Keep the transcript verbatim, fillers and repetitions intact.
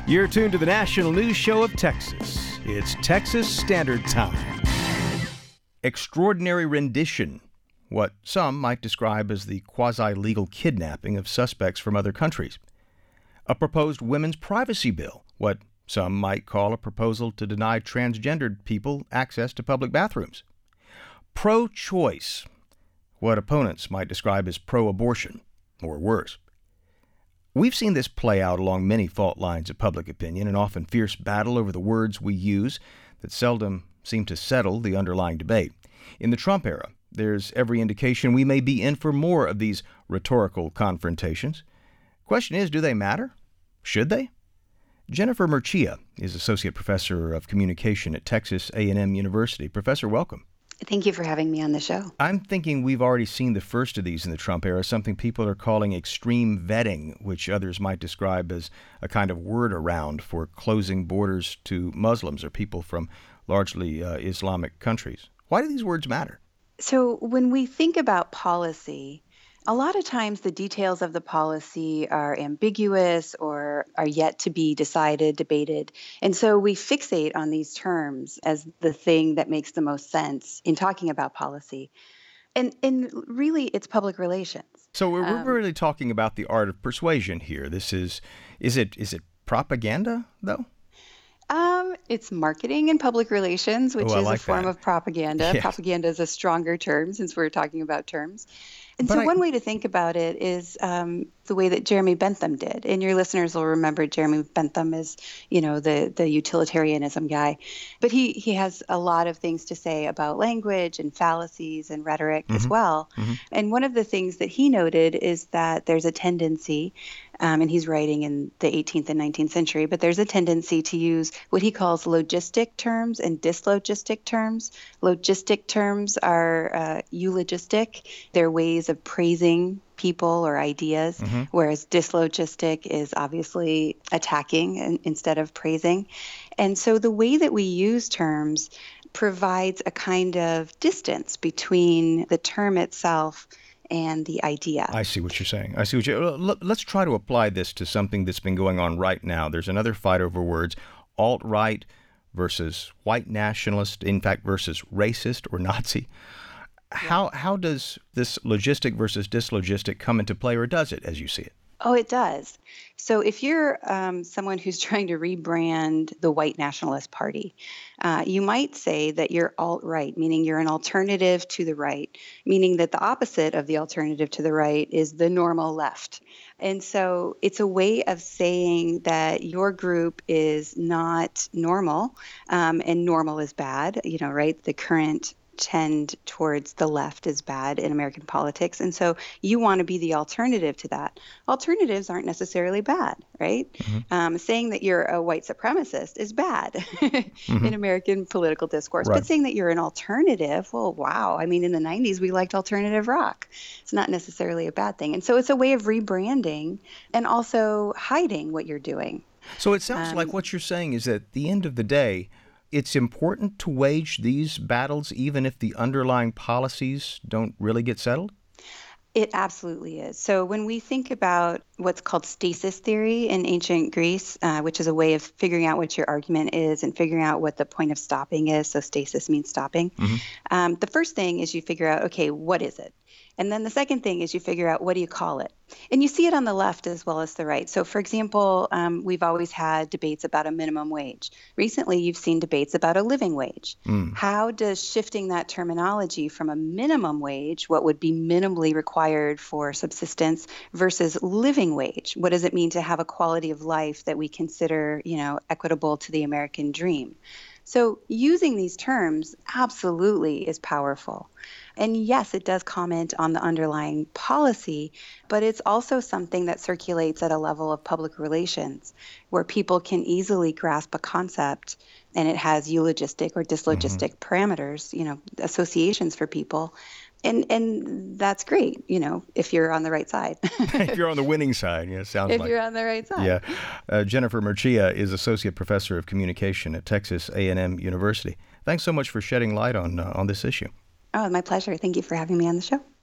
You're tuned to the national news show of Texas. It's Texas Standard Time. Extraordinary rendition, what some might describe as the quasi-legal kidnapping of suspects from other countries. A proposed women's privacy bill, what some might call a proposal to deny transgendered people access to public bathrooms. Pro-choice, what opponents might describe as pro-abortion, or worse. We've seen this play out along many fault lines of public opinion, an often fierce battle over the words we use that seldom seem to settle the underlying debate. In the Trump era, there's every indication we may be in for more of these rhetorical confrontations. Question is, do they matter? Should they? Jennifer Mercia is Associate Professor of Communication at Texas A and M University. Professor, welcome. Thank you for having me on the show. I'm thinking we've already seen the first of these in the Trump era, something people are calling extreme vetting, which others might describe as a kind of word around for closing borders to Muslims or people from largely uh, Islamic countries. Why do these words matter? So when we think about policy, a lot of times the details of the policy are ambiguous or are yet to be decided, debated. And so we fixate on these terms as the thing that makes the most sense in talking about policy. And and really, it's public relations. So we're, Um, we're really talking about the art of persuasion here. This is, is it is it propaganda, though? Um, it's marketing and public relations, which Oh, I is like a form that. of propaganda. Yes. Propaganda is a stronger term since we're talking about terms. And But so I- one way to think about it is um, the way that Jeremy Bentham did. And your listeners will remember Jeremy Bentham as, you know, the, the utilitarianism guy. But he, he has a lot of things to say about language and fallacies and rhetoric as well. And one of the things that he noted is that there's a tendency, um, and he's writing in the eighteenth and nineteenth century, but there's a tendency to use what he calls logistic terms and dyslogistic terms. Logistic terms are uh, eulogistic. They're ways of praising people or ideas, whereas dyslogistic is obviously attacking in- instead of praising. And so the way that we use terms provides a kind of distance between the term itself and the idea. I see what you're saying. I see what you. l- Let's try to apply this to something that's been going on right now. There's another fight over words: alt-right versus white nationalist, in fact, versus racist or Nazi. How how does this logistic versus dyslogistic come into play, or does it, as you see it? Oh, it does. So if you're um, someone who's trying to rebrand the white nationalist party, uh, you might say that you're alt-right, meaning you're an alternative to the right, meaning that the opposite of the alternative to the right is the normal left. And so it's a way of saying that your group is not normal, um, and normal is bad, you know, right? The current tend towards the left is bad in American politics. And so you want to be the alternative to that. Alternatives aren't necessarily bad, right? Um, saying that you're a white supremacist is bad in American political discourse. Right. But saying that you're an alternative, well, wow. I mean, in the nineties, we liked alternative rock. It's not necessarily a bad thing. And so it's a way of rebranding and also hiding what you're doing. So it sounds like what you're saying is that at the end of the day, it's important to wage these battles even if the underlying policies don't really get settled? It absolutely is. So when we think about what's called stasis theory in ancient Greece, uh, which is a way of figuring out what your argument is and figuring out what the point of stopping is, so stasis means stopping, um, the first thing is you figure out, okay, what is it? And then the second thing is you figure out, what do you call it? And you see it on the left as well as the right. So, for example, um, we've always had debates about a minimum wage. Recently, you've seen debates about a living wage. How does shifting that terminology from a minimum wage, what would be minimally required for subsistence, versus living wage? What does it mean to have a quality of life that we consider, you know, equitable to the American dream? So using these terms absolutely is powerful. And yes, it does comment on the underlying policy, but it's also something that circulates at a level of public relations where people can easily grasp a concept and it has eulogistic or dyslogistic parameters, you know, associations for people. And and that's great, you know, if you're on the right side. If you're on the winning side, yeah, it sounds if like. you're on the right side. Yeah. Uh, Jennifer Mercia is Associate Professor of Communication at Texas A and M University. Thanks so much for shedding light on uh, on this issue. Oh, my pleasure. Thank you for having me on the show.